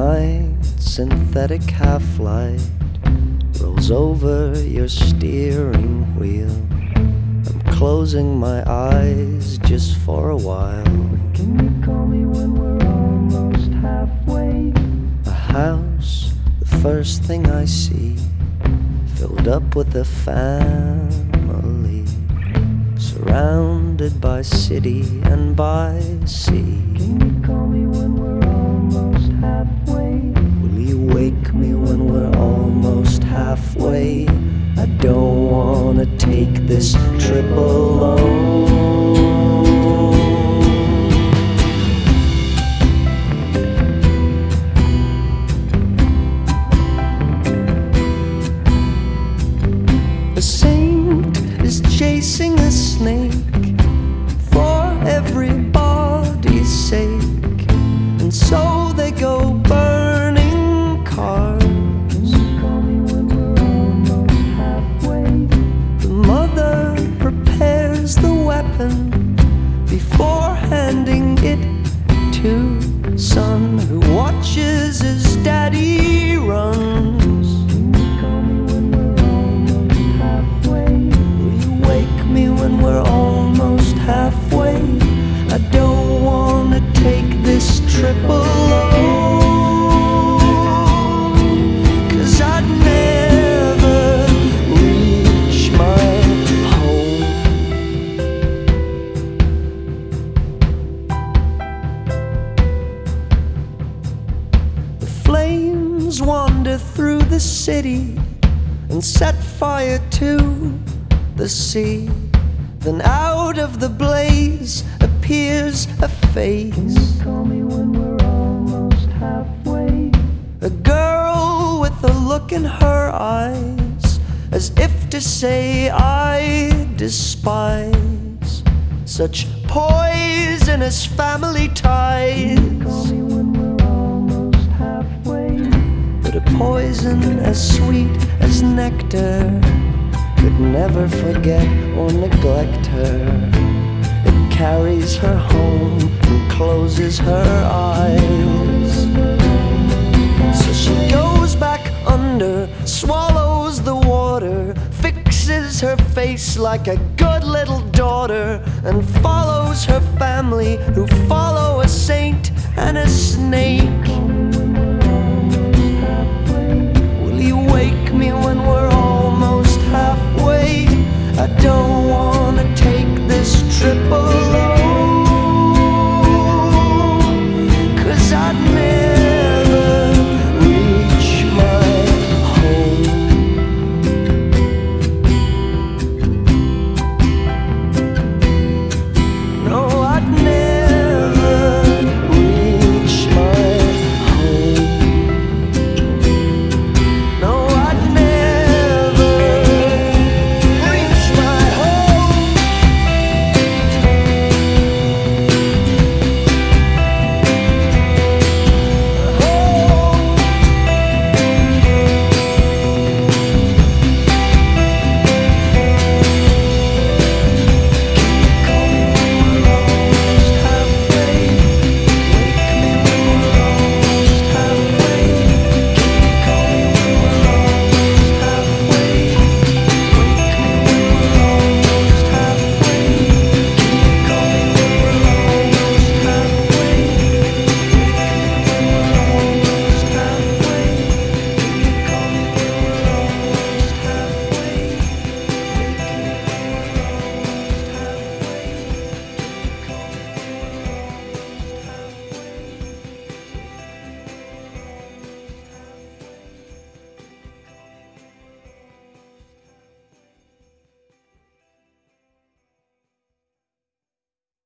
night synthetic half-light rolls over your steering wheel. I'm closing my eyes just for a while. Can you call me when we're almost halfway? A house, the first thing I see, filled up with a family, surrounded by city and by sea. Can you call me when we're almost halfway? Will you wake me when we're almost halfway? I don't wanna take this trip alone. A saint is chasing a snake for everybody's sake, and so they go burning cars. Call me when we're almost halfway. The mother prepares the weapon before handing it to son, who watches as daddy runs. Call me when we're almost halfway. Will you wake me when we're almost halfway? I don't wanna take this trip alone, 'cause I'd never reach my home. The flames wander through the city and set fire to the sea. Then out of the blaze appears a face, Call me when we're almost halfway. a girl with a look in her eyes, as if to say, I despise such poisonous family ties. Call me when we're almost halfway. But a poison as sweet as nectar could never forget or neglect her. It carries her home and closes her eyes. So she goes back under, swallows the water, fixes her face like a good little daughter, and follows her family, who follow a saint and a snake.